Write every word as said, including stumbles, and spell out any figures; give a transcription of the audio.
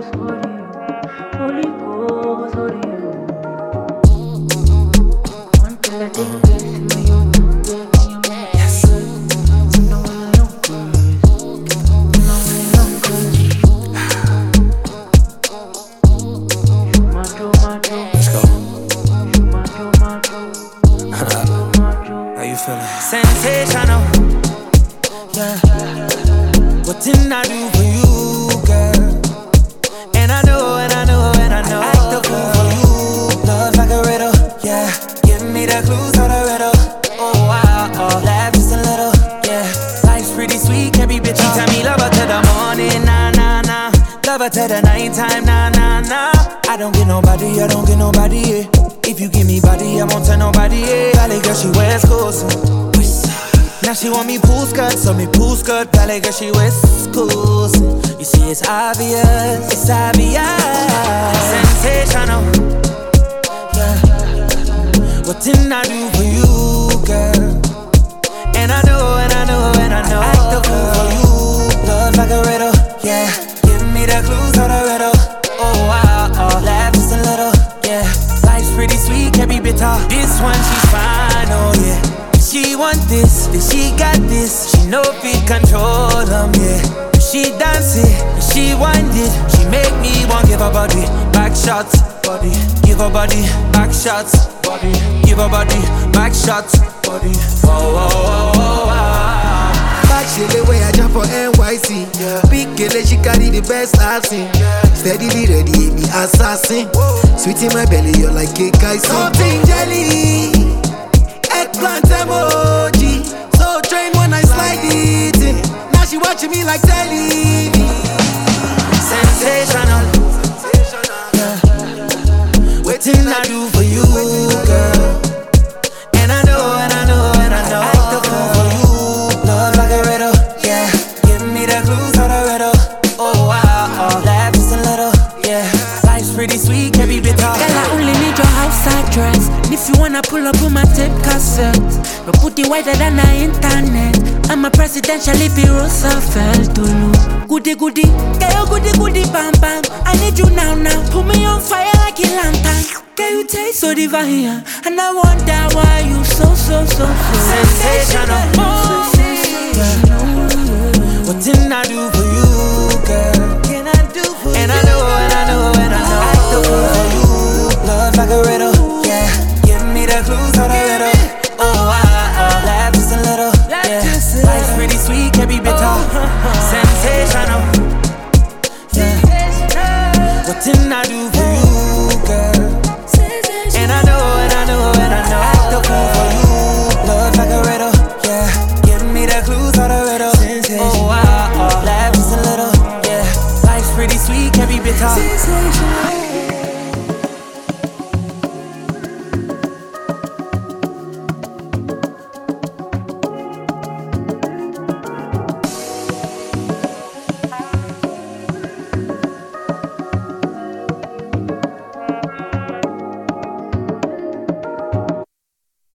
Holy Ghost, Holy Ghost. Until I take this in my own way. Yes. No, no, Let's go. How you feeling? Sensational. Yeah. What didn't I do for you, girl? And I know, and I know, and I know I act the fool for you. Love like a riddle, yeah. Give me the clues for the riddle. Oh wow, oh, laugh just a little, yeah. Life's pretty sweet, can't be bitchy. Tell me love her to the morning, nah, nah, nah. Love her to the nighttime, nah, nah, nah. I don't get nobody, I don't get nobody, yeah. If you give me body, I won't tell nobody, yeah. Valley girl, she West Coast. Now she want me pool skirt, so me pool skirt. Valley girl, she West Coast. You see, it's obvious, it's obvious. Sensational, yeah. What didn't I do for you, girl? And I know, and I know, and I know I act the fool for you. Love like a riddle, yeah. Give me the clues for the riddle. Oh wow, oh, laugh just a little, yeah. Life's pretty sweet, can't be bitter. This one, she's fine, oh yeah. She want this, then she got this. She know fit control them, yeah. She dance it, she wind it. She make me want give her body back shots, body. Give her body back shots, body. Give her body back shots, body. Oh, oh, oh, oh, oh. Back she the way I jump for N Y C. Yeah. Big girl, she carry the best I've seen. Yeah. Steadily ready, me assassin. Whoa. Sweet in my belly, you're like cake icing. Something jelly. Eggplant emoji, so trained when I slide it in. Now she watching me like telly. Sensational, yeah. What didn't I do for you, girl? And I know, and I know, and I know I act the fool for you. Love like a riddle, yeah. Give me the clues for the riddle. Oh wow, oh, laugh just a little, yeah. Life's pretty sweet, can't be bitter. Girl, I only need your house address. If you wanna pull up on my tape cassette, no put it wider than the internet. I'm a presidential if you Roosevelt to look. Goody goody, girl, goody goody bam bam. I need you now now, put me on fire like a lantern. Girl, you taste so divine, and I wonder why you so so so so sensational. Oh, yeah. What didn't I do